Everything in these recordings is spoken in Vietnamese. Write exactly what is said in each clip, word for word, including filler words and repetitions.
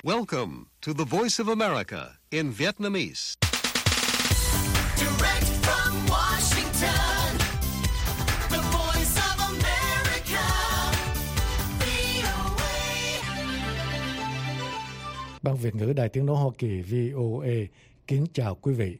Welcome to the Voice of America in Vietnamese. Direct from Washington, the Voice of America, vê o a. Ban Việt ngữ Đài Tiếng nói Hoa Kỳ vê o a kính chào quý vị.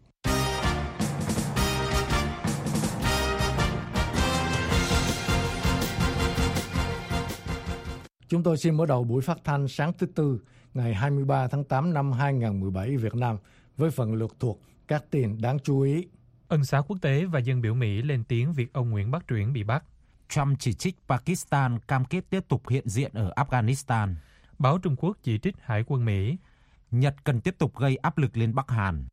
Chúng tôi xin mở đầu buổi phát thanh sáng thứ Tư, ngày hai mươi ba tháng tám năm hai nghìn không trăm mười bảy Việt Nam với phần lược thuộc các tin đáng chú ý. Ân xá quốc tế và dân biểu Mỹ lên tiếng việc ông Nguyễn Bắc Truyển bị bắt. Trump chỉ trích Pakistan cam kết tiếp tục hiện diện ở Afghanistan. Báo Trung Quốc chỉ trích Hải quân Mỹ. Nhật cần tiếp tục gây áp lực lên Bắc Hàn.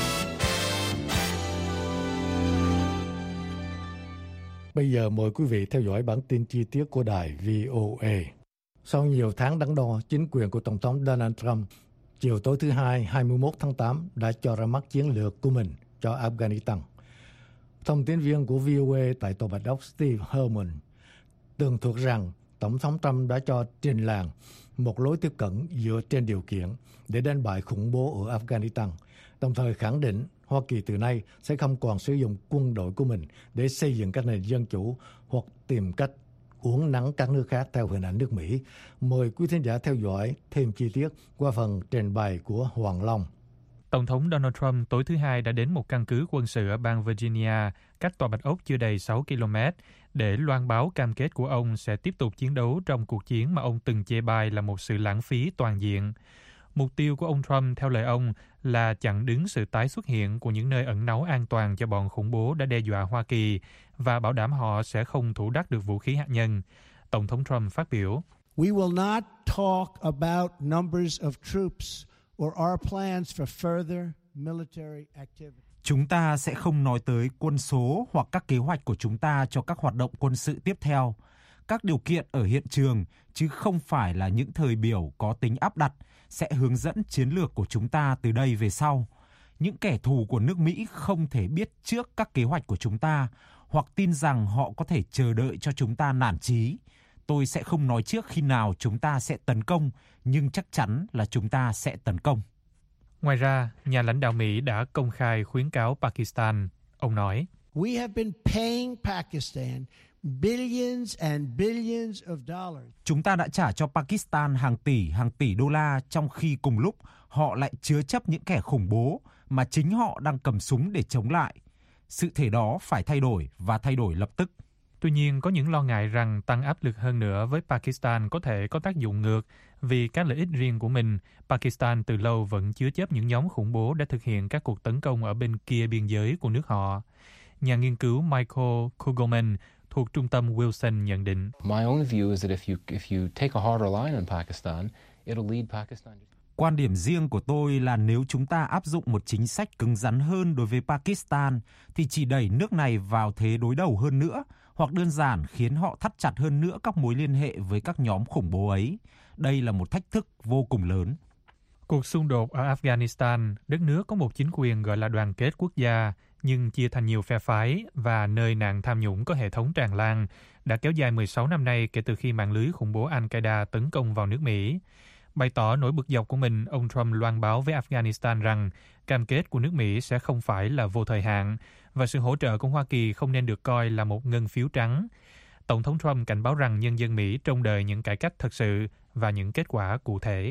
Bây giờ mời quý vị theo dõi bản tin chi tiết của đài vê o a. Sau nhiều tháng đắn đo, chính quyền của Tổng thống Donald Trump chiều tối thứ Hai, hai mươi mốt tháng tám đã cho ra mắt chiến lược của mình cho Afghanistan. Thông tin viên của vê o a tại Tòa Bạch Ốc Steve Herman tường thuật rằng Tổng thống Trump đã cho trình làng một lối tiếp cận dựa trên điều kiện để đánh bại khủng bố ở Afghanistan, đồng thời khẳng định Hoa Kỳ từ nay sẽ không còn sử dụng quân đội của mình để xây dựng các nền dân chủ hoặc tìm cách uốn nắn các nước khác theo hình ảnh nước Mỹ. Mời quý thính giả theo dõi thêm chi tiết qua phần trình bày của Hoàng Long. Tổng thống Donald Trump tối thứ Hai đã đến một căn cứ quân sự ở bang Virginia, cách Tòa Bạch Ốc chưa đầy sáu ki lô mét, để loan báo cam kết của ông sẽ tiếp tục chiến đấu trong cuộc chiến mà ông từng chê bai là một sự lãng phí toàn diện. Mục tiêu của ông Trump, theo lời ông, là chặn đứng sự tái xuất hiện của những nơi ẩn náu an toàn cho bọn khủng bố đã đe dọa Hoa Kỳ và bảo đảm họ sẽ không thủ đắc được vũ khí hạt nhân. Tổng thống Trump phát biểu: We will not talk about numbers of troops or our plans for further military activity. Chúng ta sẽ không nói tới quân số hoặc các kế hoạch của chúng ta cho các hoạt động quân sự tiếp theo. Các điều kiện ở hiện trường, chứ không phải là những thời biểu có tính áp đặt, sẽ hướng dẫn chiến lược của chúng ta từ đây về sau. Những kẻ thù của nước Mỹ không thể biết trước các kế hoạch của chúng ta hoặc tin rằng họ có thể chờ đợi cho chúng ta nản chí. Tôi sẽ không nói trước khi nào chúng ta sẽ tấn công, nhưng chắc chắn là chúng ta sẽ tấn công. Ngoài ra, nhà lãnh đạo Mỹ đã công khai khuyến cáo Pakistan. Ông nói: We have been paying Pakistan billions and billions of dollars. Chúng ta đã trả cho Pakistan hàng tỷ, hàng tỷ đô la, trong khi cùng lúc họ lại chứa chấp những kẻ khủng bố mà chính họ đang cầm súng để chống lại. Sự thể đó phải thay đổi và thay đổi lập tức. Tuy nhiên, có những lo ngại rằng tăng áp lực hơn nữa với Pakistan có thể có tác dụng ngược. Vì các lợi ích riêng của mình, Pakistan từ lâu vẫn chứa chấp những nhóm khủng bố đã thực hiện các cuộc tấn công ở bên kia biên giới của nước họ. Nhà nghiên cứu Michael Kugelman thuộc trung tâm Wilson nhận định: My own view is that if you if you take a harder line on Pakistan, it'll lead Pakistan. Quan điểm riêng của tôi là nếu chúng ta áp dụng một chính sách cứng rắn hơn đối với Pakistan thì chỉ đẩy nước này vào thế đối đầu hơn nữa, hoặc đơn giản khiến họ thắt chặt hơn nữa các mối liên hệ với các nhóm khủng bố ấy. Đây là một thách thức vô cùng lớn. Cuộc xung đột ở Afghanistan, đất nước có một chính quyền gọi là đoàn kết quốc gia, nhưng chia thành nhiều phe phái và nơi nạn tham nhũng có hệ thống tràn lan, đã kéo dài mười sáu năm nay kể từ khi mạng lưới khủng bố Al-Qaeda tấn công vào nước Mỹ. Bày tỏ nỗi bực dọc của mình, ông Trump loan báo với Afghanistan rằng cam kết của nước Mỹ sẽ không phải là vô thời hạn và sự hỗ trợ của Hoa Kỳ không nên được coi là một ngân phiếu trắng. Tổng thống Trump cảnh báo rằng nhân dân Mỹ trông đợi những cải cách thật sự và những kết quả cụ thể.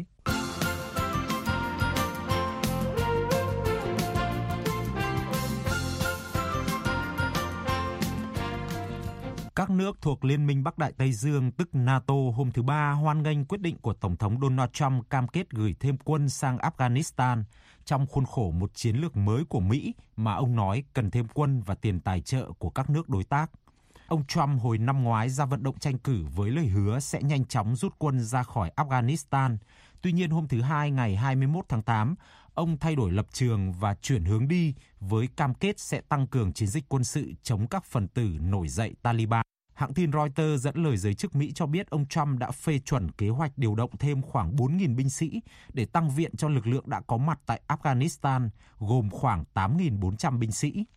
Các nước thuộc Liên minh Bắc Đại Tây Dương, tức NATO, hôm thứ Ba hoan nghênh quyết định của Tổng thống Donald Trump cam kết gửi thêm quân sang Afghanistan trong khuôn khổ một chiến lược mới của Mỹ mà ông nói cần thêm quân và tiền tài trợ của các nước đối tác. Ông Trump hồi năm ngoái ra vận động tranh cử với lời hứa sẽ nhanh chóng rút quân ra khỏi Afghanistan. Tuy nhiên hôm thứ Hai ngày hai mươi mốt tháng tám, ông thay đổi lập trường và chuyển hướng đi với cam kết sẽ tăng cường chiến dịch quân sự chống các phần tử nổi dậy Taliban. Hãng tin Reuters dẫn lời giới chức Mỹ cho biết ông Trump đã phê chuẩn kế hoạch điều động thêm khoảng bốn nghìn binh sĩ để tăng viện cho lực lượng đã có mặt tại Afghanistan, gồm khoảng tám nghìn bốn trăm binh sĩ.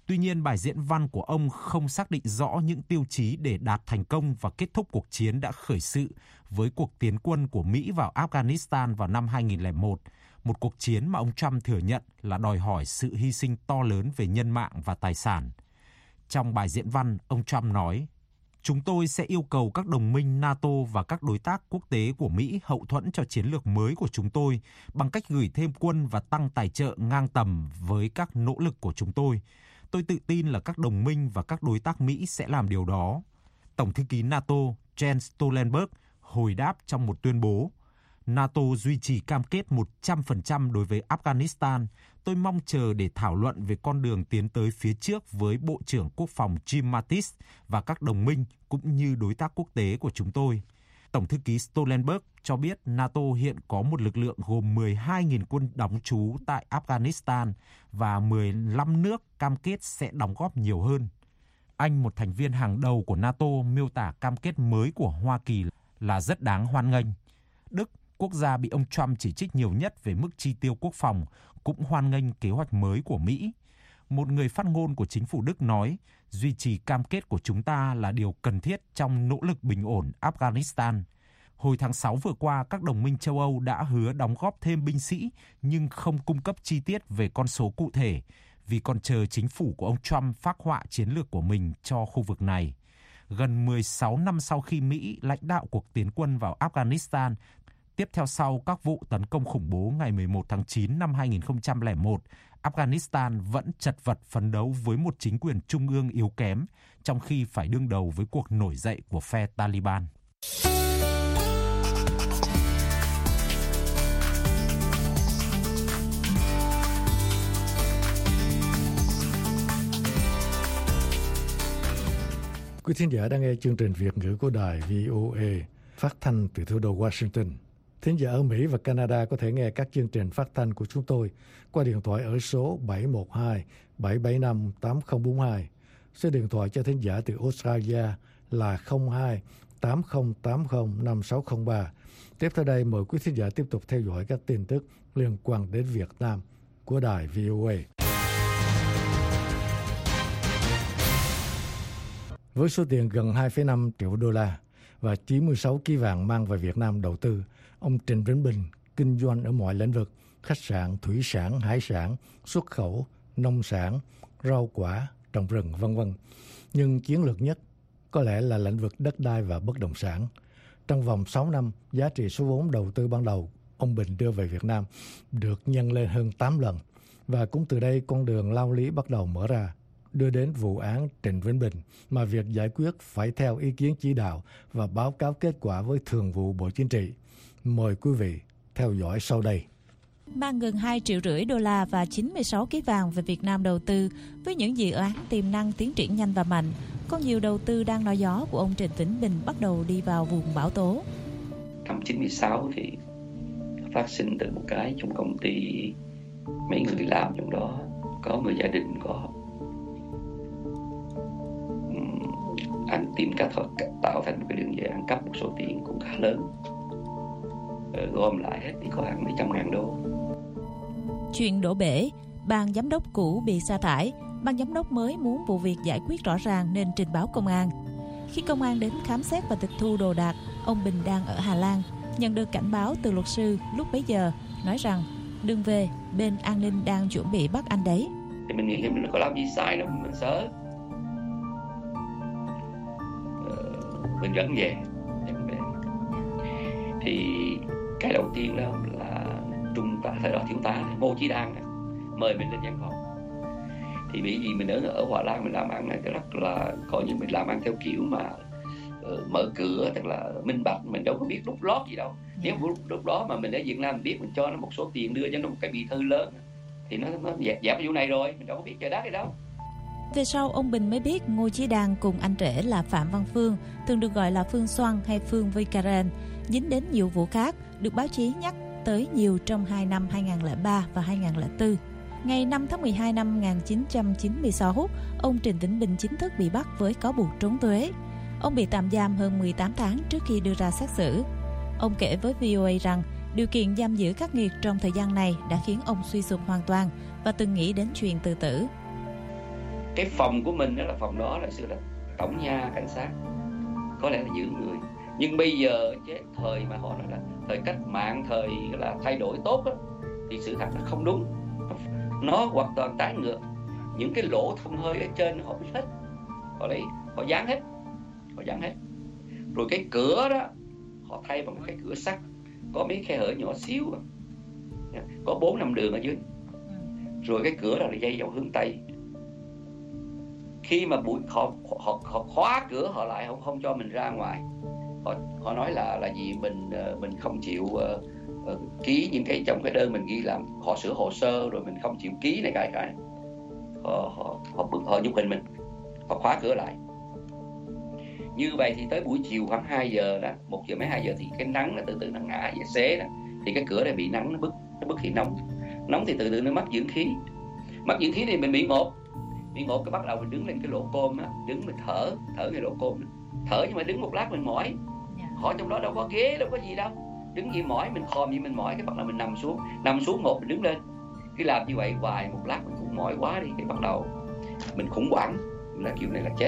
Tuy nhiên, bài diễn văn của ông không xác định rõ những tiêu chí để đạt thành công và kết thúc cuộc chiến đã khởi sự với cuộc tiến quân của Mỹ vào Afghanistan vào năm hai nghìn lẻ một, một cuộc chiến mà ông Trump thừa nhận là đòi hỏi sự hy sinh to lớn về nhân mạng và tài sản. Trong bài diễn văn, ông Trump nói, chúng tôi sẽ yêu cầu các đồng minh NATO và các đối tác quốc tế của Mỹ hậu thuẫn cho chiến lược mới của chúng tôi bằng cách gửi thêm quân và tăng tài trợ ngang tầm với các nỗ lực của chúng tôi. Tôi tự tin là các đồng minh và các đối tác Mỹ sẽ làm điều đó. Tổng thư ký NATO Jens Stoltenberg hồi đáp trong một tuyên bố, NATO duy trì cam kết một trăm phần trăm đối với Afghanistan. Tôi mong chờ để thảo luận về con đường tiến tới phía trước với Bộ trưởng Quốc phòng Jim Mattis và các đồng minh cũng như đối tác quốc tế của chúng tôi. Tổng thư ký Stoltenberg cho biết NATO hiện có một lực lượng gồm mười hai nghìn quân đóng trú tại Afghanistan và mười lăm nước cam kết sẽ đóng góp nhiều hơn. Anh, một thành viên hàng đầu của NATO, miêu tả cam kết mới của Hoa Kỳ là rất đáng hoan nghênh. Đức, quốc gia bị ông Trump chỉ trích nhiều nhất về mức chi tiêu quốc phòng, cũng hoan nghênh kế hoạch mới của Mỹ. Một người phát ngôn của chính phủ Đức nói, duy trì cam kết của chúng ta là điều cần thiết trong nỗ lực bình ổn Afghanistan. Hồi tháng sáu vừa qua, các đồng minh châu Âu đã hứa đóng góp thêm binh sĩ nhưng không cung cấp chi tiết về con số cụ thể vì còn chờ chính phủ của ông Trump phác họa chiến lược của mình cho khu vực này. Gần mười sáu năm sau khi Mỹ lãnh đạo cuộc tiến quân vào Afghanistan, tiếp theo sau các vụ tấn công khủng bố ngày mười một tháng chín năm hai nghìn không trăm lẻ một, Afghanistan vẫn chật vật phấn đấu với một chính quyền trung ương yếu kém, trong khi phải đương đầu với cuộc nổi dậy của phe Taliban. Quý thính giả đang nghe chương trình Việt ngữ của đài vê o a phát thanh từ thủ đô Washington. Thính giả ở Mỹ và Canada có thể nghe các chương trình phát thanh của chúng tôi qua điện thoại ở số bảy một hai bảy bảy năm tám không bốn hai. Số điện thoại cho thính giả từ Australia là không hai tám không tám không năm sáu không ba. Tiếp theo đây mời quý thính giả tiếp tục theo dõi các tin tức liên quan đến Việt Nam của đài vê o a. Với số tiền gần hai phẩy năm triệu đô la và chín mươi sáu ký vàng mang về Việt Nam đầu tư, ông Trịnh Vĩnh Bình kinh doanh ở mọi lĩnh vực, khách sạn, thủy sản, hải sản, xuất khẩu, nông sản, rau quả, trồng rừng, vân vân. Nhưng chiến lược nhất có lẽ là lĩnh vực đất đai và bất động sản. Trong vòng sáu năm, giá trị số vốn đầu tư ban đầu ông Bình đưa về Việt Nam được nhân lên hơn tám lần. Và cũng từ đây con đường lao lý bắt đầu mở ra, đưa đến vụ án Trịnh Vĩnh Bình mà việc giải quyết phải theo ý kiến chỉ đạo và báo cáo kết quả với Thường vụ Bộ Chính trị. Mời quý vị theo dõi sau đây. Mang gần hai triệu rưỡi đô la và chín mươi sáu ký vàng về Việt Nam đầu tư với những dự án tiềm năng tiến triển nhanh và mạnh, có nhiều đầu tư đang nói gió của ông Trịnh Vĩnh Bình bắt đầu đi vào vùng bão tố. Năm chín mươi sáu thì phát sinh từ một cái trong công ty, mấy người làm trong đó có người gia đình có anh tìm cách tạo thành một cái đường dây ăn cắp một số tiền cũng khá lớn, rồi gom lại hết thì có hàng mấy trăm ngàn đô. Chuyện đổ bể, ban giám đốc cũ bị sa thải, ban giám đốc mới muốn vụ việc giải quyết rõ ràng nên trình báo công an. Khi công an đến khám xét và tịch thu đồ đạc, ông Bình đang ở Hà Lan, nhận được cảnh báo từ luật sư lúc bấy giờ nói rằng đừng về, bên an ninh đang chuẩn bị bắt anh đấy. Thì mình nghĩ mình có làm gì sai đâu, mình sợ. Mình vẫn về, vẫn về. Thì cái đầu tiên đó là trung tá thời đó thiếu tá Ngô Chí Đan mời mình lên văn phòng. Thì bởi vì mình ở ở Hòa Lan mình làm ăn này rất là coi như mình làm ăn theo kiểu mà uh, mở cửa, tức là minh bạch, mình đâu có biết đút lót gì đâu. Nếu lúc, lúc đó mà mình ở Việt Nam biết mình cho nó một số tiền đưa cho nó một cái bì thư lớn thì nó nó dẹp dẹp cái vụ này rồi, mình đâu có biết trời đất gì đâu. Về sau, ông Bình mới biết Ngô Chí Đan cùng anh rể là Phạm Văn Phương, thường được gọi là Phương Xoăn hay Phương Vi Karen, dính đến nhiều vụ khác, được báo chí nhắc tới nhiều trong hai năm hai nghìn không trăm lẻ ba và hai nghìn không trăm lẻ bốn. Ngày năm tháng mười hai năm một nghìn chín trăm chín mươi sáu, ông Trịnh Vĩnh Bình chính thức bị bắt với cáo buộc trốn thuế. Ông bị tạm giam hơn mười tám tháng trước khi đưa ra xét xử. Ông kể với vê o a rằng điều kiện giam giữ khắc nghiệt trong thời gian này đã khiến ông suy sụp hoàn toàn và từng nghĩ đến chuyện tự tử. cái phòng của mình đó là phòng đó là xưa là tổng nha cảnh sát, có lẽ là giữ người. Nhưng bây giờ chứ thời mà họ nói là thời cách mạng, thời là thay đổi tốt đó, thì sự thật là không đúng. Nó hoàn toàn trái ngược. Những cái lỗ thông hơi ở trên họ biết hết, họ lấy họ dán hết, họ dán hết. Rồi cái cửa đó họ thay bằng cái cửa sắt, có mấy khe hở nhỏ xíu, có bốn năm đường ở dưới. Rồi cái cửa đó là dây vào hướng tây. Khi mà buổi họ, họ họ khóa cửa họ lại, không không cho mình ra ngoài. Họ họ nói là là gì mình mình không chịu uh, uh, ký những cái trong cái đơn mình ghi làm, họ sửa hồ sơ rồi mình không chịu ký này cái cái. Họ họ họ họ, họ nhục hình mình, họ khóa cửa lại. Như vậy thì tới buổi chiều khoảng hai giờ đó, một giờ mấy hai giờ thì cái nắng nó từ từ nó ngã về xế đó, thì cái cửa này bị nắng nó bức, nó bức thì nóng, nóng thì từ từ nó mất dưỡng khí, mất dưỡng khí thì mình bị ngột, bị ngột cái bắt đầu mình đứng lên cái lỗ côm á, đứng mình thở, thở cái lỗ côm, thở nhưng mà đứng một lát mình mỏi, họ trong đó đâu có ghế đâu có gì đâu, đứng gì mỏi mình khom gì mình mỏi, cái bắt đầu mình nằm xuống, nằm xuống một mình đứng lên, cứ làm như vậy hoài một lát mình cũng mỏi quá đi, cái bắt đầu mình khủng hoảng, là kiểu này là chết.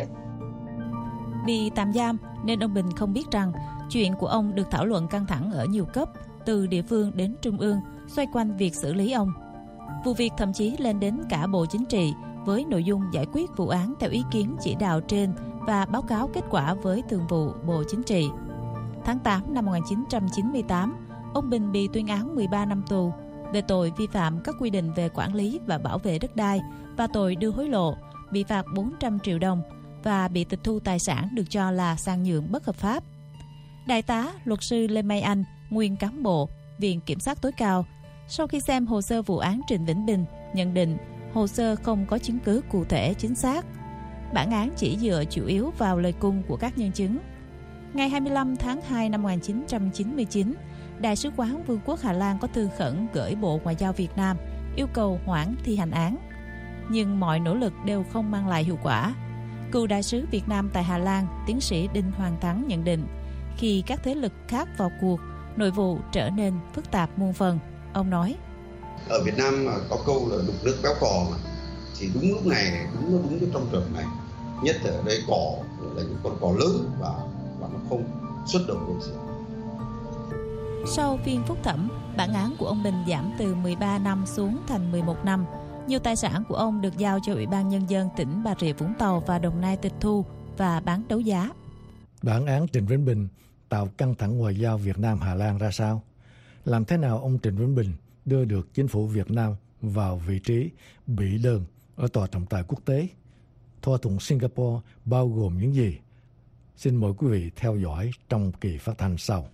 Bị tạm giam nên ông Bình không biết rằng chuyện của ông được thảo luận căng thẳng ở nhiều cấp, từ địa phương đến trung ương, xoay quanh việc xử lý ông. Vụ việc thậm chí lên đến cả Bộ Chính trị với nội dung giải quyết vụ án theo ý kiến chỉ đạo trên và báo cáo kết quả với Thường vụ Bộ Chính trị. Tháng tám năm một nghìn chín trăm chín mươi tám, ông Bình bị tuyên án mười ba năm tù về tội vi phạm các quy định về quản lý và bảo vệ đất đai và tội đưa hối lộ, bị phạt bốn trăm triệu đồng và bị tịch thu tài sản được cho là sang nhượng bất hợp pháp. Đại tá luật sư Lê Mai Anh, nguyên cán bộ Viện Kiểm sát tối cao, sau khi xem hồ sơ vụ án Trịnh Vĩnh Bình, nhận định hồ sơ không có chứng cứ cụ thể chính xác. Bản án chỉ dựa chủ yếu vào lời cung của các nhân chứng. Ngày hai mươi lăm tháng hai năm một nghìn chín trăm chín mươi chín, Đại sứ quán Vương quốc Hà Lan có thư khẩn gửi Bộ Ngoại giao Việt Nam yêu cầu hoãn thi hành án. Nhưng mọi nỗ lực đều không mang lại hiệu quả. Cựu đại sứ Việt Nam tại Hà Lan, tiến sĩ Đinh Hoàng Thắng nhận định, khi các thế lực khác vào cuộc, nội vụ trở nên phức tạp muôn phần. Ông nói: Ở Việt Nam mà có câu là đục nước béo cò mà, thì đúng lúc này, đúng đúng cái trong trường này, nhất là ở đây cỏ là những con cò lớn và và nó không xuất động được gì. Sau phiên phúc thẩm, bản án của ông Bình giảm từ mười ba năm xuống thành mười một năm. Nhiều tài sản của ông được giao cho Ủy ban Nhân dân tỉnh Bà Rịa Vũng Tàu và Đồng Nai tịch thu và bán đấu giá. Bản án Trịnh Vĩnh Bình tạo căng thẳng ngoại giao Việt Nam-Hà Lan ra sao? Làm thế nào ông Trịnh Vĩnh Bình đưa được chính phủ Việt Nam vào vị trí bị đơn ở tòa trọng tài quốc tế? Thỏa thuận Singapore bao gồm những gì? Xin mời quý vị theo dõi trong kỳ phát thanh sau.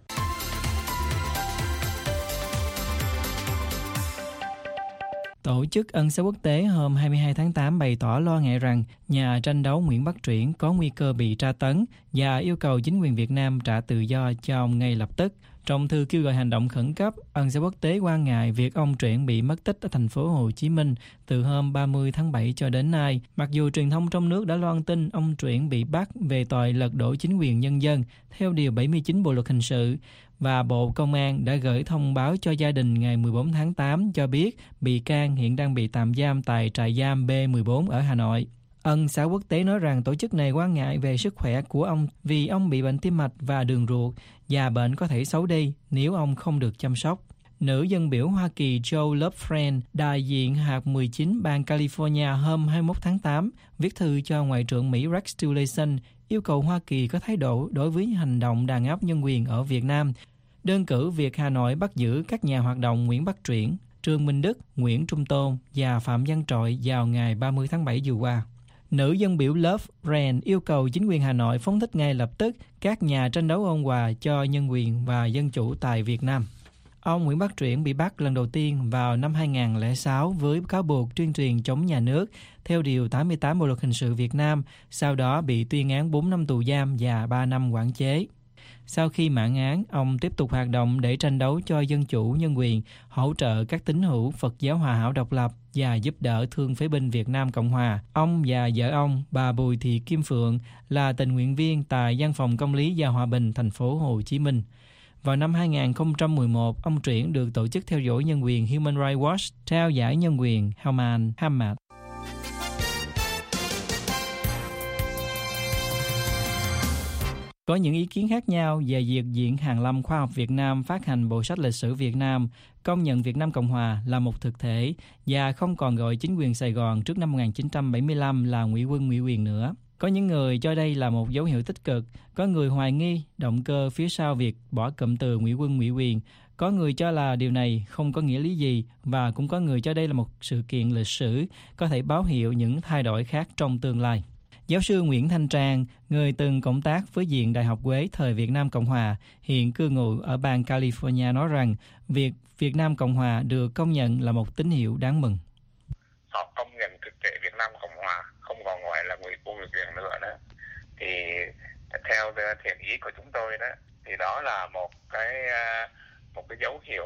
Tổ chức Ân xá quốc tế hôm hai mươi hai tháng tám bày tỏ lo ngại rằng nhà tranh đấu Nguyễn Bắc Truyển có nguy cơ bị tra tấn và yêu cầu chính quyền Việt Nam trả tự do cho ông ngay lập tức. Trong thư kêu gọi hành động khẩn cấp, Ân xá quốc tế quan ngại việc ông Truyển bị mất tích ở thành phố Hồ Chí Minh từ hôm ba mươi tháng bảy cho đến nay. Mặc dù truyền thông trong nước đã loan tin ông Truyển bị bắt về tội lật đổ chính quyền nhân dân theo điều bảy mươi chín Bộ luật hình sự, và Bộ Công an đã gửi thông báo cho gia đình ngày mười bốn tháng tám cho biết bị can hiện đang bị tạm giam tại trại giam B mười bốn ở Hà Nội. Ân xá quốc tế nói rằng tổ chức này quan ngại về sức khỏe của ông vì ông bị bệnh tim mạch và đường ruột và bệnh có thể xấu đi nếu ông không được chăm sóc. Nữ dân biểu Hoa Kỳ Joe Lovefriend, đại diện hạt mười chín bang California hôm hai mươi mốt tháng tám, viết thư cho Ngoại trưởng Mỹ Rex Tillerson yêu cầu Hoa Kỳ có thái độ đối với hành động đàn áp nhân quyền ở Việt Nam, đơn cử việc Hà Nội bắt giữ các nhà hoạt động Nguyễn Bắc Truyển, Trương Minh Đức, Nguyễn Trung Tôn và Phạm Văn Trội vào ngày ba mươi tháng bảy vừa qua. Nữ dân biểu Lovefriend yêu cầu chính quyền Hà Nội phóng thích ngay lập tức các nhà tranh đấu ôn hòa cho nhân quyền và dân chủ tại Việt Nam. Ông Nguyễn Bắc Truyển bị bắt lần đầu tiên vào năm hai nghìn không trăm lẻ sáu với cáo buộc tuyên truyền chống nhà nước theo điều tám mươi tám Bộ luật hình sự Việt Nam, sau đó bị tuyên án bốn năm tù giam và ba năm quản chế. Sau khi mãn án, ông tiếp tục hoạt động để tranh đấu cho dân chủ nhân quyền, hỗ trợ các tín hữu Phật giáo Hòa hảo độc lập và giúp đỡ thương phế binh Việt Nam Cộng Hòa. Ông và vợ ông, bà Bùi Thị Kim Phượng, là tình nguyện viên tại Văn phòng Công lý và Hòa bình, thành phố Hồ Chí Minh. Vào năm hai nghìn không trăm mười một, ông Truyển được tổ chức theo dõi nhân quyền Human Rights Watch trao giải nhân quyền Helman Hamad. Có những ý kiến khác nhau về việc Viện Hàn lâm Khoa học Việt Nam phát hành bộ sách lịch sử Việt Nam, công nhận Việt Nam Cộng Hòa là một thực thể và không còn gọi chính quyền Sài Gòn trước năm một nghìn chín trăm bảy mươi lăm là ngụy quân ngụy quyền nữa. Có những người cho đây là một dấu hiệu tích cực, có người hoài nghi động cơ phía sau việc bỏ cụm từ ngụy quân ngụy quyền, có người cho là điều này không có nghĩa lý gì và cũng có người cho đây là một sự kiện lịch sử có thể báo hiệu những thay đổi khác trong tương lai. Giáo sư Nguyễn Thanh Trang, người từng cộng tác với Viện Đại học Huế thời Việt Nam Cộng Hòa, hiện cư ngụ ở bang California nói rằng việc Việt Nam Cộng Hòa được công nhận là một tín hiệu đáng mừng. Họ công nhận thực thể Việt Nam Cộng Hòa không còn gọi là ngụy quân ngụy quyền nữa đó. Thì theo thiện ý của chúng tôi đó, thì đó là một cái một cái dấu hiệu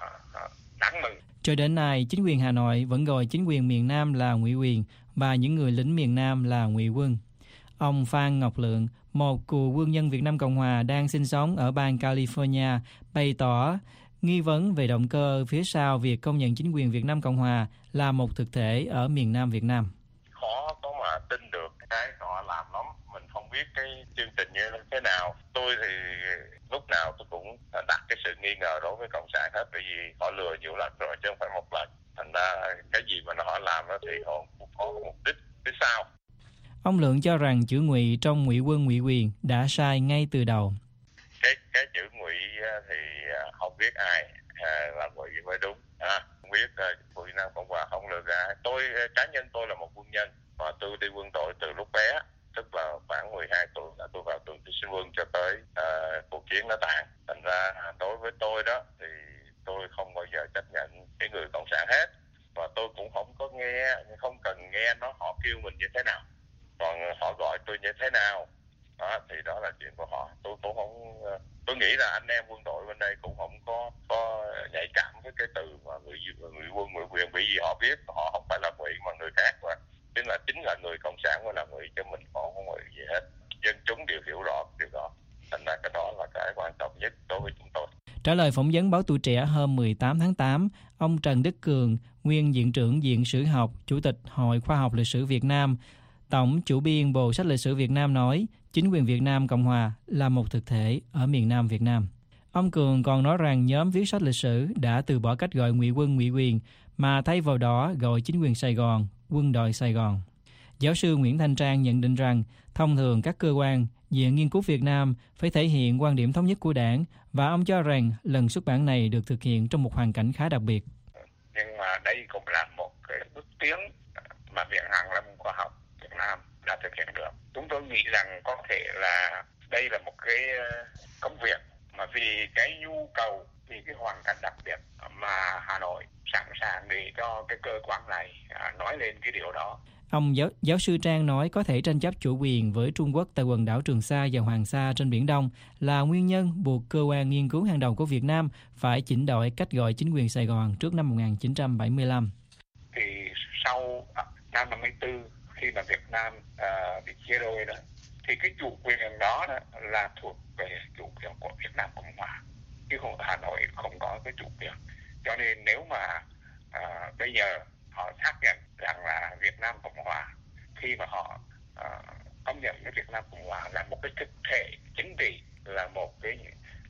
đáng mừng. Cho đến nay, chính quyền Hà Nội vẫn gọi chính quyền miền Nam là ngụy quyền và những người lính miền Nam là ngụy quân. Ông Phan Ngọc Lượng, một cựu quân nhân Việt Nam Cộng Hòa đang sinh sống ở bang California, bày tỏ nghi vấn về động cơ phía sau việc công nhận chính quyền Việt Nam Cộng Hòa là một thực thể ở miền Nam Việt Nam. Khó có mà tin được cái họ làm lắm, mình không biết cái chương trình như thế nào. Tôi thì lúc nào tôi cũng đặt cái sự nghi ngờ đối với Cộng sản hết, bởi vì họ lừa nhiều lần rồi chứ không phải một lần. Thành ra cái gì mà họ làm đó thì họ có mục đích phía sau. Ông Lượng cho rằng chữ ngụy trong ngụy quân ngụy quyền đã sai ngay từ đầu. Cái cái chữ ngụy thì không biết ai là ngụy mới đúng. À, không biết uh, Việt Nam Cộng Hòa không lừa gạt. Tôi cá nhân tôi là một quân nhân và tôi đi quân đội từ lúc bé, tức là khoảng mười hai tuổi là tôi vào trường sinh quân cho tới uh, cuộc chiến nó tàn. Thành ra đối với tôi đó thì tôi không bao giờ chấp nhận cái người cộng sản hết, và tôi cũng không có nghe, không cần nghe nó họ kêu mình như thế nào, còn họ gọi tôi như thế nào đó thì đó là chuyện của họ. Tôi cũng không, tôi nghĩ là anh em quân đội bên đây cũng không có có nhạy cảm với cái từ mà ngụy ngụy quân ngụy quyền, bởi vì họ biết họ không phải là ngụy mà người khác, mà chính là chính là người cộng sản mới là ngụy, cho mình không có ngụy gì hết. Dân chúng đều hiểu rõ điều đó, thành ra cái đó là cái quan trọng nhất đối với chúng tôi. Trả lời phỏng vấn báo Tuổi Trẻ hôm mười tám tháng tám, ông Trần Đức Cường, nguyên Viện trưởng Viện Sử học, Chủ tịch Hội Khoa học Lịch sử Việt Nam, Tổng chủ biên Bộ sách Lịch sử Việt Nam nói, chính quyền Việt Nam Cộng Hòa là một thực thể ở miền Nam Việt Nam. Ông Cường còn nói rằng nhóm viết sách lịch sử đã từ bỏ cách gọi ngụy quân ngụy quyền, mà thay vào đó gọi chính quyền Sài Gòn, quân đội Sài Gòn. Giáo sư Nguyễn Thanh Trang nhận định rằng, thông thường các cơ quan, Viện Nghiên cứu Việt Nam phải thể hiện quan điểm thống nhất của Đảng, và ông cho rằng lần xuất bản này được thực hiện trong một hoàn cảnh khá đặc biệt. Nhưng mà đây cũng là một cái bước tiến mà Viện Hàn lâm Khoa học Việt Nam đã thực hiện được. Chúng tôi nghĩ rằng có thể là đây là một cái công việc mà vì cái nhu cầu, vì cái hoàn cảnh đặc biệt mà Hà Nội sẵn sàng để cho cái cơ quan này nói lên cái điều đó. Ông giáo, giáo sư Trang nói có thể tranh chấp chủ quyền với Trung Quốc tại quần đảo Trường Sa và Hoàng Sa trên Biển Đông là nguyên nhân buộc cơ quan nghiên cứu hàng đầu của Việt Nam phải chỉnh đổi cách gọi chính quyền Sài Gòn trước năm một nghìn chín trăm bảy mươi lăm. Thì sau năm năm mươi tư, khi mà Việt Nam uh, bị chia đôi đó, thì cái chủ quyền đó, đó là thuộc về chủ quyền của Việt Nam Cộng Hòa, chứ không, Hà Nội không có cái chủ quyền. Cho nên nếu mà uh, bây giờ họ xác nhận rằng là Việt Nam Cộng Hòa, khi mà họ uh, công nhận cái Việt Nam Cộng Hòa là một cái thực thể chính trị, là một cái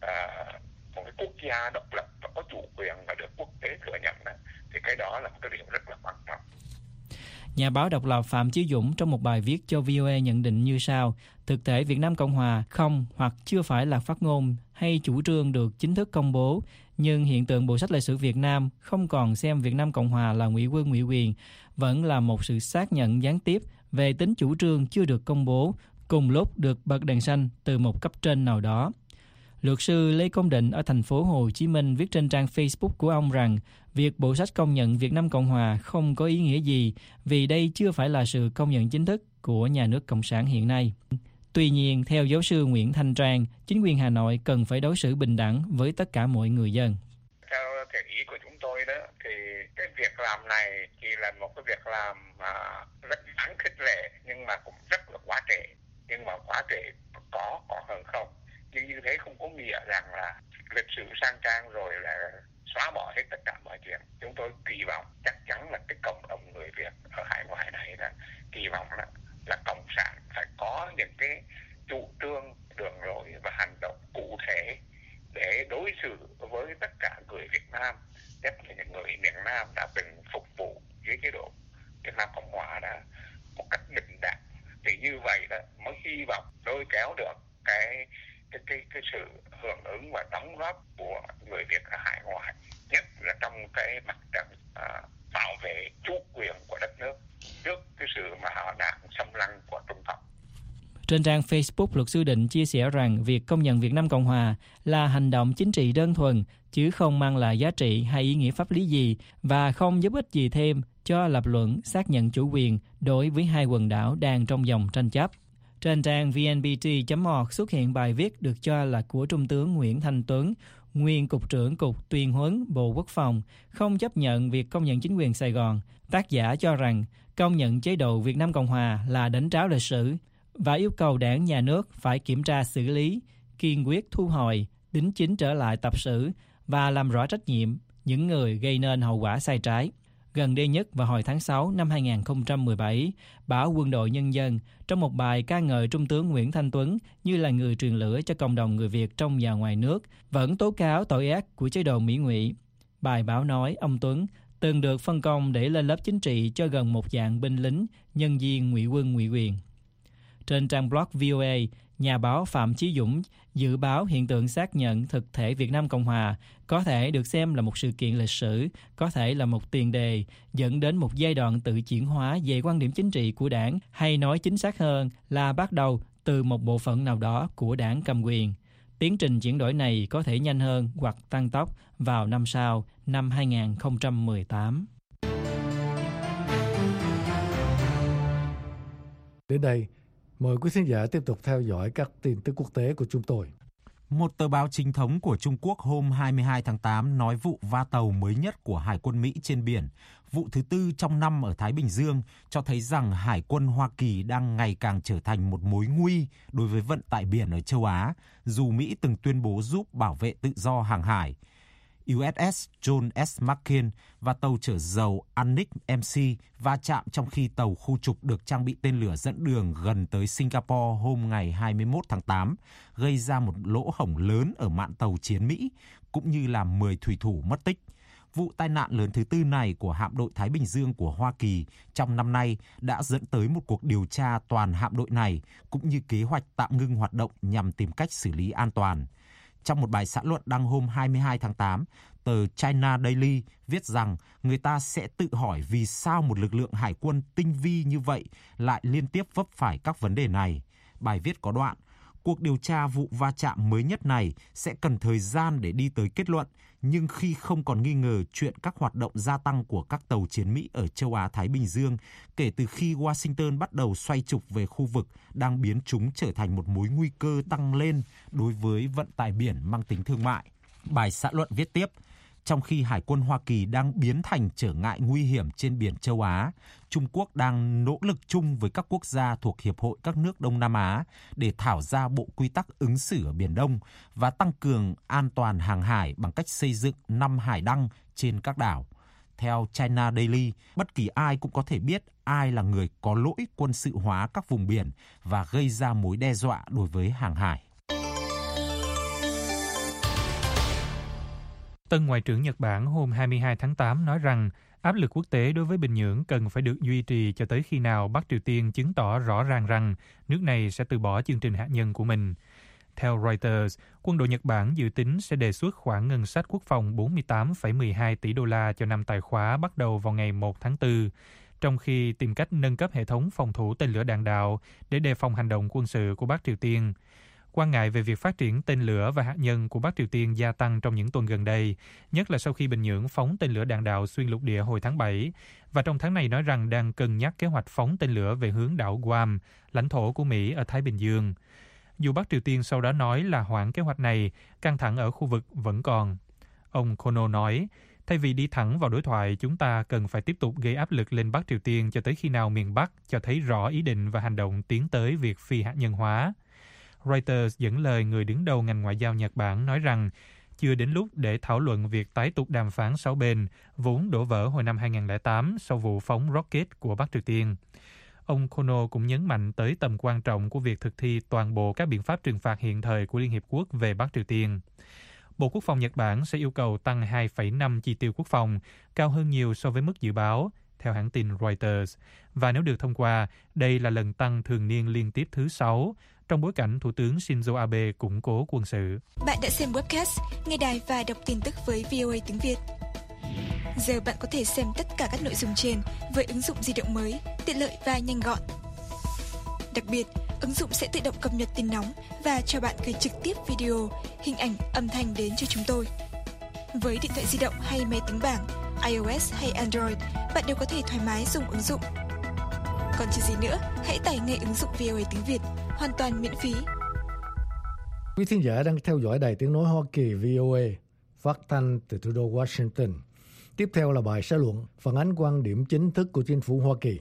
uh, một cái quốc gia độc lập và có chủ quyền và được quốc tế thừa nhận đó, thì cái đó là một cái điều rất là quan trọng. Nhà báo độc lập Phạm Chí Dũng trong một bài viết cho vê o a nhận định như sau: thực thể Việt Nam Cộng Hòa không hoặc chưa phải là phát ngôn hay chủ trương được chính thức công bố, nhưng hiện tượng Bộ sách Lịch sử Việt Nam không còn xem Việt Nam Cộng Hòa là ngụy quân ngụy quyền, vẫn là một sự xác nhận gián tiếp về tính chủ trương chưa được công bố, cùng lúc được bật đèn xanh từ một cấp trên nào đó. Luật sư Lê Công Định ở thành phố Hồ Chí Minh viết trên trang Facebook của ông rằng việc bộ sách công nhận Việt Nam Cộng Hòa không có ý nghĩa gì vì đây chưa phải là sự công nhận chính thức của nhà nước Cộng sản hiện nay. Tuy nhiên, theo giáo sư Nguyễn Thanh Trang, chính quyền Hà Nội cần phải đối xử bình đẳng với tất cả mọi người dân. Theo thiện ý của chúng tôi đó, thì cái việc làm này chỉ là một cái việc làm mà rất đáng khích lệ, nhưng mà cũng rất là quá trễ. Nhưng mà quá trễ có, có hơn không. Nhưng như thế không có nghĩa rằng là lịch sử sang trang rồi là xóa bỏ hết tất cả mọi chuyện. Chúng tôi kỳ vọng chắc chắn là cái cộng đồng người Việt ở hải ngoại này là kỳ vọng là, là cộng sản phải có những cái chủ trương, đường lối xử với tất cả người Việt Nam, nhất là những người miền Nam đã từng phục vụ dưới chế độ Việt Nam Cộng Hòa đã một cách bình đẳng, thì như vậy đó mới hy vọng lôi kéo được cái cái cái cái sự hưởng ứng và đóng góp của người Việt ở hải ngoại, nhất là trong cái mặt trận à, bảo vệ chủ quyền của đất nước trước cái sự mà họ nạn xâm lăng của Trung Cộng. Trên trang Facebook, luật sư Định chia sẻ rằng việc công nhận Việt Nam Cộng Hòa là hành động chính trị đơn thuần, chứ không mang lại giá trị hay ý nghĩa pháp lý gì và không giúp ích gì thêm cho lập luận xác nhận chủ quyền đối với hai quần đảo đang trong dòng tranh chấp. Trên trang vê en pê tê chấm org xuất hiện bài viết được cho là của Trung tướng Nguyễn Thanh Tuấn, nguyên Cục trưởng Cục Tuyên huấn Bộ Quốc phòng, không chấp nhận việc công nhận chính quyền Sài Gòn. Tác giả cho rằng công nhận chế độ Việt Nam Cộng Hòa là đánh tráo lịch sử và yêu cầu đảng nhà nước phải kiểm tra xử lý, kiên quyết thu hồi, đính chính trở lại tập sử và làm rõ trách nhiệm những người gây nên hậu quả sai trái. Gần đây nhất vào hồi tháng sáu năm hai nghìn không trăm mười bảy, báo Quân đội Nhân dân trong một bài ca ngợi Trung tướng Nguyễn Thanh Tuấn như là người truyền lửa cho cộng đồng người Việt trong và ngoài nước, vẫn tố cáo tội ác của chế độ Mỹ ngụy. Bài báo nói ông Tuấn từng được phân công để lên lớp chính trị cho gần một vạn binh lính, nhân viên ngụy quân ngụy quyền. Trên trang blog vê o a, nhà báo Phạm Chí Dũng dự báo hiện tượng xác nhận thực thể Việt Nam Cộng Hòa có thể được xem là một sự kiện lịch sử, có thể là một tiền đề dẫn đến một giai đoạn tự chuyển hóa về quan điểm chính trị của đảng, hay nói chính xác hơn là bắt đầu từ một bộ phận nào đó của đảng cầm quyền. Tiến trình chuyển đổi này có thể nhanh hơn hoặc tăng tốc vào năm sau, năm hai nghìn không trăm mười tám. Đến đây, mời quý khán giả tiếp tục theo dõi các tin tức quốc tế của chúng tôi. Một tờ báo chính thống của Trung Quốc hôm hai mươi hai tháng tám nói vụ va tàu mới nhất của Hải quân Mỹ trên biển, vụ thứ tư trong năm ở Thái Bình Dương, cho thấy rằng Hải quân Hoa Kỳ đang ngày càng trở thành một mối nguy đối với vận tải biển ở châu Á, dù Mỹ từng tuyên bố giúp bảo vệ tự do hàng hải. u ét ét John S. McCain và tàu chở dầu Annick em xê va chạm trong khi tàu khu trục được trang bị tên lửa dẫn đường gần tới Singapore hôm ngày hai mươi mốt tháng tám, gây ra một lỗ hổng lớn ở mạn tàu chiến Mỹ, cũng như làm mười thủy thủ mất tích. Vụ tai nạn lớn thứ tư này của hạm đội Thái Bình Dương của Hoa Kỳ trong năm nay đã dẫn tới một cuộc điều tra toàn hạm đội này, cũng như kế hoạch tạm ngưng hoạt động nhằm tìm cách xử lý an toàn. Trong một bài xã luận đăng hôm hai mươi hai tháng tám, tờ China Daily viết rằng người ta sẽ tự hỏi vì sao một lực lượng hải quân tinh vi như vậy lại liên tiếp vấp phải các vấn đề này. Bài viết có đoạn: cuộc điều tra vụ va chạm mới nhất này sẽ cần thời gian để đi tới kết luận, nhưng khi không còn nghi ngờ chuyện các hoạt động gia tăng của các tàu chiến Mỹ ở châu Á-Thái Bình Dương kể từ khi Washington bắt đầu xoay trục về khu vực đang biến chúng trở thành một mối nguy cơ tăng lên đối với vận tải biển mang tính thương mại. Bài xã luận viết tiếp: trong khi Hải quân Hoa Kỳ đang biến thành trở ngại nguy hiểm trên biển châu Á, Trung Quốc đang nỗ lực chung với các quốc gia thuộc Hiệp hội các nước Đông Nam Á để thảo ra bộ quy tắc ứng xử ở Biển Đông và tăng cường an toàn hàng hải bằng cách xây dựng năm hải đăng trên các đảo. Theo China Daily, bất kỳ ai cũng có thể biết ai là người có lỗi quân sự hóa các vùng biển và gây ra mối đe dọa đối với hàng hải. Tân Ngoại trưởng Nhật Bản hôm hai mươi hai tháng tám nói rằng áp lực quốc tế đối với Bình Nhưỡng cần phải được duy trì cho tới khi nào Bắc Triều Tiên chứng tỏ rõ ràng rằng nước này sẽ từ bỏ chương trình hạt nhân của mình. Theo Reuters, quân đội Nhật Bản dự tính sẽ đề xuất khoản ngân sách quốc phòng bốn mươi tám phẩy mười hai tỷ đô la cho năm tài khóa bắt đầu vào ngày một tháng tư, trong khi tìm cách nâng cấp hệ thống phòng thủ tên lửa đạn đạo để đề phòng hành động quân sự của Bắc Triều Tiên. Quan ngại về việc phát triển tên lửa và hạt nhân của Bắc Triều Tiên gia tăng trong những tuần gần đây, nhất là sau khi Bình Nhưỡng phóng tên lửa đạn đạo xuyên lục địa hồi tháng bảy, và trong tháng này nói rằng đang cân nhắc kế hoạch phóng tên lửa về hướng đảo Guam, lãnh thổ của Mỹ ở Thái Bình Dương. Dù Bắc Triều Tiên sau đó nói là hoãn kế hoạch này, căng thẳng ở khu vực vẫn còn. Ông Kono nói, thay vì đi thẳng vào đối thoại, chúng ta cần phải tiếp tục gây áp lực lên Bắc Triều Tiên cho tới khi nào miền Bắc cho thấy rõ ý định và hành động tiến tới việc phi hạt nhân hóa. Reuters dẫn lời người đứng đầu ngành ngoại giao Nhật Bản nói rằng chưa đến lúc để thảo luận việc tái tục đàm phán sáu bên vốn đổ vỡ hồi năm hai nghìn không trăm lẻ tám sau vụ phóng rocket của Bắc Triều Tiên. Ông Kono cũng nhấn mạnh tới tầm quan trọng của việc thực thi toàn bộ các biện pháp trừng phạt hiện thời của Liên Hiệp Quốc về Bắc Triều Tiên. Bộ Quốc phòng Nhật Bản sẽ yêu cầu tăng hai phẩy năm chi tiêu quốc phòng, cao hơn nhiều so với mức dự báo, theo hãng tin Reuters. Và nếu được thông qua, đây là lần tăng thường niên liên tiếp thứ sáu, trong bối cảnh Thủ tướng Shinzo Abe củng cố quân sự. Bạn đã xem webcast, nghe đài và đọc tin tức với vê o a tiếng Việt. Giờ bạn có thể xem tất cả các nội dung trên với ứng dụng di động mới, tiện lợi và nhanh gọn. Đặc biệt, ứng dụng sẽ tự động cập nhật tin nóng và cho bạn gửi trực tiếp video, hình ảnh, âm thanh đến cho chúng tôi. Với điện thoại di động hay máy tính bảng, iOS hay Android, bạn đều có thể thoải mái dùng ứng dụng. Còn chờ gì nữa, hãy tải ngay ứng dụng vê o a tiếng Việt, hoàn toàn miễn phí. Quý thính giả đang theo dõi Đài Tiếng Nói Hoa Kỳ vê o a, phát thanh từ thủ đô Washington. Tiếp theo là bài xã luận phản ánh quan điểm chính thức của chính phủ Hoa Kỳ.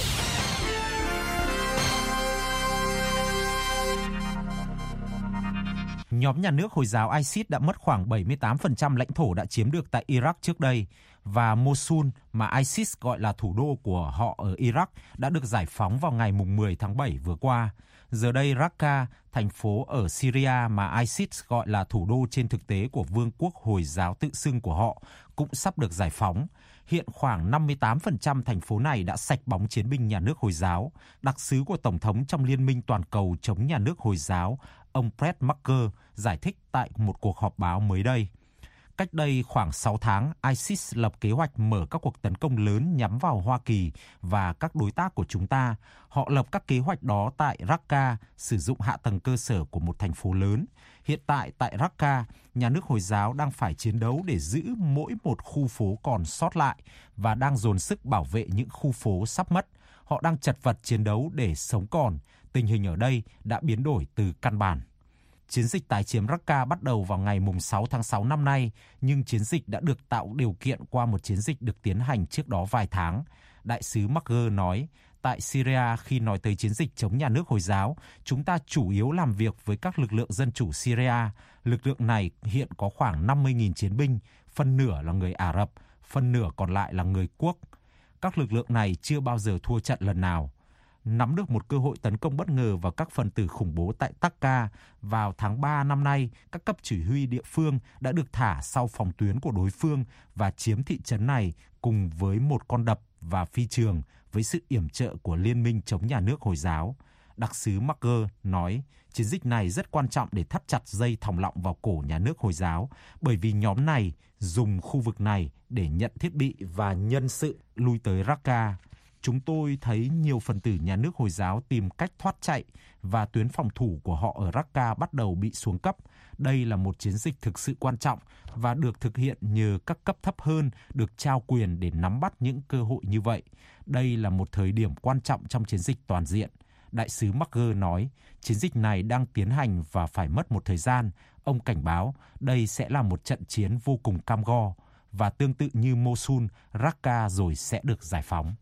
Nhóm nhà nước Hồi giáo ISIS đã mất khoảng bảy mươi tám phần trăm lãnh thổ đã chiếm được tại Iraq trước đây, và Mosul, mà ISIS gọi là thủ đô của họ ở Iraq, đã được giải phóng vào ngày mười tháng bảy vừa qua. Giờ đây Raqqa, thành phố ở Syria mà ISIS gọi là thủ đô trên thực tế của Vương quốc Hồi giáo tự xưng của họ, cũng sắp được giải phóng. Hiện khoảng năm mươi tám phần trăm thành phố này đã sạch bóng chiến binh nhà nước Hồi giáo, đặc sứ của Tổng thống trong Liên minh Toàn cầu chống nhà nước Hồi giáo, ông Brett Marker, giải thích tại một cuộc họp báo mới đây. Cách đây khoảng sáu tháng, ISIS lập kế hoạch mở các cuộc tấn công lớn nhắm vào Hoa Kỳ và các đối tác của chúng ta. Họ lập các kế hoạch đó tại Raqqa, sử dụng hạ tầng cơ sở của một thành phố lớn. Hiện tại tại Raqqa, nhà nước Hồi giáo đang phải chiến đấu để giữ mỗi một khu phố còn sót lại và đang dồn sức bảo vệ những khu phố sắp mất. Họ đang chật vật chiến đấu để sống còn. Tình hình ở đây đã biến đổi từ căn bản. Chiến dịch tái chiếm Raqqa bắt đầu vào ngày sáu tháng sáu năm nay, nhưng chiến dịch đã được tạo điều kiện qua một chiến dịch được tiến hành trước đó vài tháng. Đại sứ Marker nói, tại Syria khi nói tới chiến dịch chống nhà nước Hồi giáo, chúng ta chủ yếu làm việc với các lực lượng dân chủ Syria. Lực lượng này hiện có khoảng năm mươi nghìn chiến binh, phân nửa là người Ả Rập, phân nửa còn lại là người quốc. Các lực lượng này chưa bao giờ thua trận lần nào. Nắm được một cơ hội tấn công bất ngờ vào các phần tử khủng bố tại Taka, vào tháng ba năm nay, các cấp chỉ huy địa phương đã được thả sau phòng tuyến của đối phương và chiếm thị trấn này cùng với một con đập và phi trường với sự yểm trợ của Liên minh chống nhà nước Hồi giáo. Đặc sứ Marker nói, chiến dịch này rất quan trọng để thắt chặt dây thòng lọng vào cổ nhà nước Hồi giáo, bởi vì nhóm này dùng khu vực này để nhận thiết bị và nhân sự lui tới Raqqa. Chúng tôi thấy nhiều phần tử nhà nước Hồi giáo tìm cách thoát chạy và tuyến phòng thủ của họ ở Raqqa bắt đầu bị xuống cấp. Đây là một chiến dịch thực sự quan trọng và được thực hiện nhờ các cấp thấp hơn được trao quyền để nắm bắt những cơ hội như vậy. Đây là một thời điểm quan trọng trong chiến dịch toàn diện. Đại sứ Marker nói, chiến dịch này đang tiến hành và phải mất một thời gian. Ông cảnh báo đây sẽ là một trận chiến vô cùng cam go và tương tự như Mosul, Raqqa rồi sẽ được giải phóng.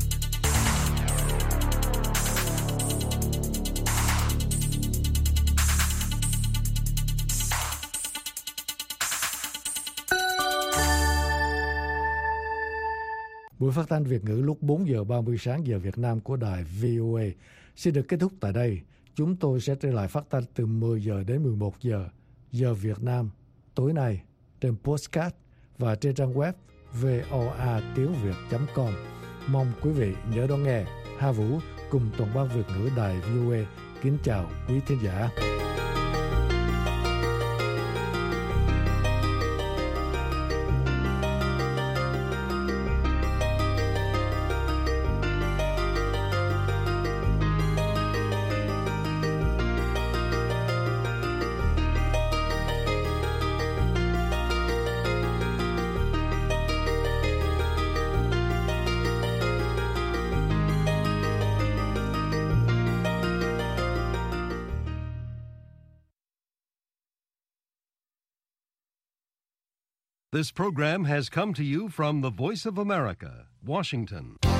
Buổi phát thanh Việt ngữ lúc bốn giờ ba mươi sáng giờ Việt Nam của đài vê o a xin được kết thúc tại đây. Chúng tôi sẽ trở lại phát thanh từ mười giờ đến mười một giờ giờ Việt Nam tối nay trên podcast và trên trang web voa tiếng việt chấm com. Mong quý vị nhớ đón nghe. Hà Vũ cùng toàn ban Việt ngữ đài vê o a kính chào quý thính giả. This program has come to you from the Voice of America, Washington.